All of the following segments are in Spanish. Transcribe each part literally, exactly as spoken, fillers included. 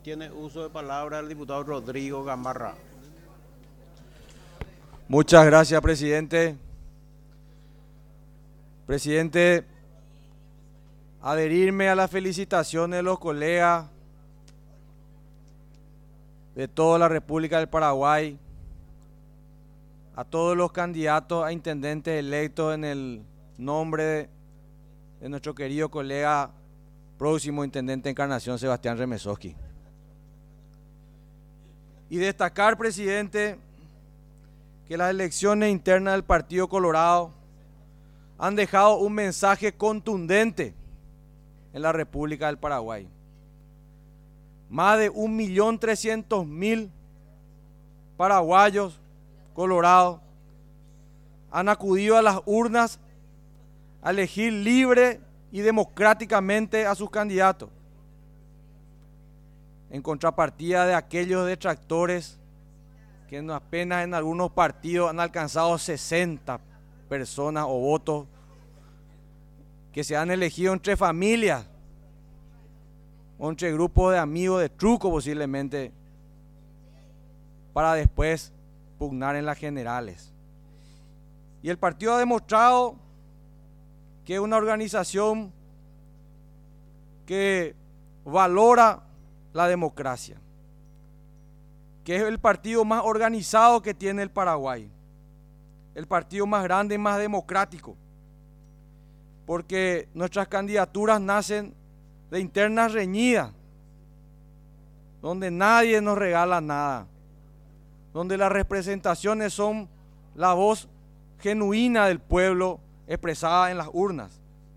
Tiene uso de palabra el diputado Rodrigo Gamarra. Muchas gracias, presidente. Presidente, adherirme a las felicitaciones de los colegas de toda la República del Paraguay, a todos los candidatos a intendentes electos en el nombre de, de nuestro querido colega próximo intendente de Encarnación, Sebastián Remesoski. Y destacar, presidente, que las elecciones internas del Partido Colorado han dejado un mensaje contundente en la República del Paraguay. Más de un millón trescientos mil paraguayos colorados han acudido a las urnas a elegir libre y democráticamente a sus candidatos, en contrapartida de aquellos detractores que no apenas en algunos partidos han alcanzado sesenta personas o votos, que se han elegido entre familias o entre grupos de amigos de truco posiblemente, para después pugnar en las generales. Y el partido ha demostrado que es una organización que valora la democracia, que es el partido más organizado que tiene el Paraguay, el partido más grande y más democrático, porque nuestras candidaturas nacen de internas reñidas, donde nadie nos regala nada, donde las representaciones son la voz genuina del pueblo expresada en las urnas.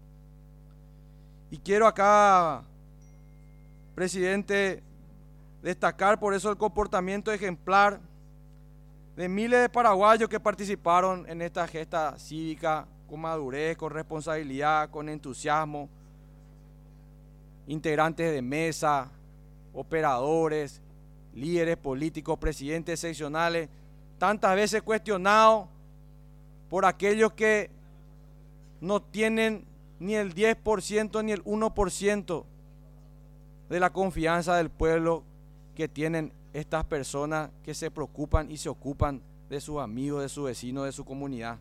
Y quiero acá, presidente, destacar por eso el comportamiento ejemplar de miles de paraguayos que participaron en esta gesta cívica con madurez, con responsabilidad, con entusiasmo, integrantes de mesa, operadores, líderes políticos, presidentes seccionales, tantas veces cuestionados por aquellos que no tienen ni el diez por ciento ni el uno por ciento de la confianza del pueblo que tienen estas personas que se preocupan y se ocupan de sus amigos, de sus vecinos, de su comunidad.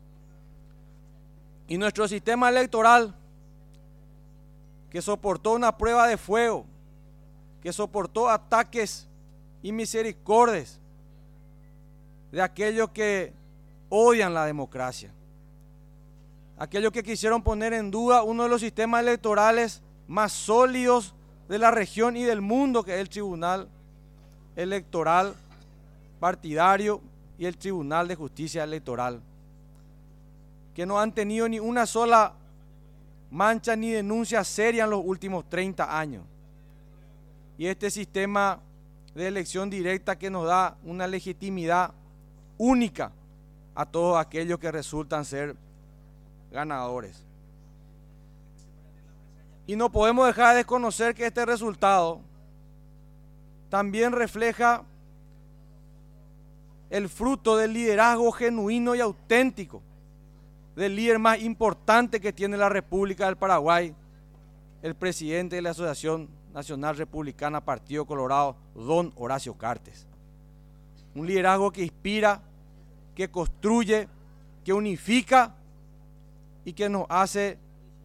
Y nuestro sistema electoral, que soportó una prueba de fuego, que soportó ataques y misericordias de aquellos que odian la democracia, aquellos que quisieron poner en duda uno de los sistemas electorales más sólidos de la región y del mundo, que es el Tribunal Electoral Partidario y el Tribunal de Justicia Electoral, que no han tenido ni una sola mancha ni denuncia seria en los últimos treinta años. Y este sistema de elección directa que nos da una legitimidad única a todos aquellos que resultan ser ganadores. Y no podemos dejar de desconocer que este resultado también refleja el fruto del liderazgo genuino y auténtico del líder más importante que tiene la República del Paraguay, el presidente de la Asociación Nacional Republicana Partido Colorado, don Horacio Cartes. Un liderazgo que inspira, que construye, que unifica y que nos hace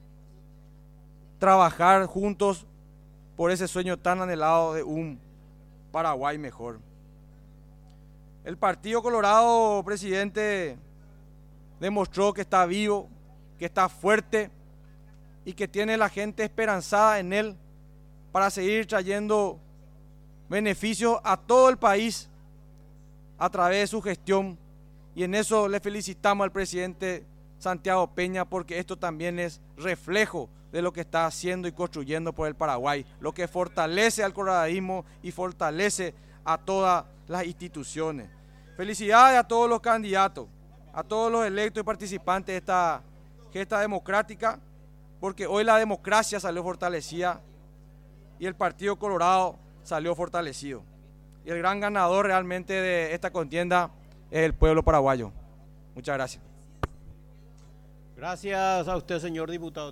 trabajar juntos por ese sueño tan anhelado de un Paraguay mejor. El Partido Colorado, presidente, demostró que está vivo, que está fuerte y que tiene la gente esperanzada en él para seguir trayendo beneficios a todo el país a través de su gestión. Y en eso le felicitamos al presidente Santiago Peña, porque esto también es reflejo de lo que está haciendo y construyendo por el Paraguay, lo que fortalece al coloradismo y fortalece a todas las instituciones. Felicidades a todos los candidatos, a todos los electos y participantes de esta gesta democrática, porque hoy la democracia salió fortalecida y el Partido Colorado salió fortalecido. Y el gran ganador realmente de esta contienda es el pueblo paraguayo. Muchas gracias. Gracias a usted, señor diputado.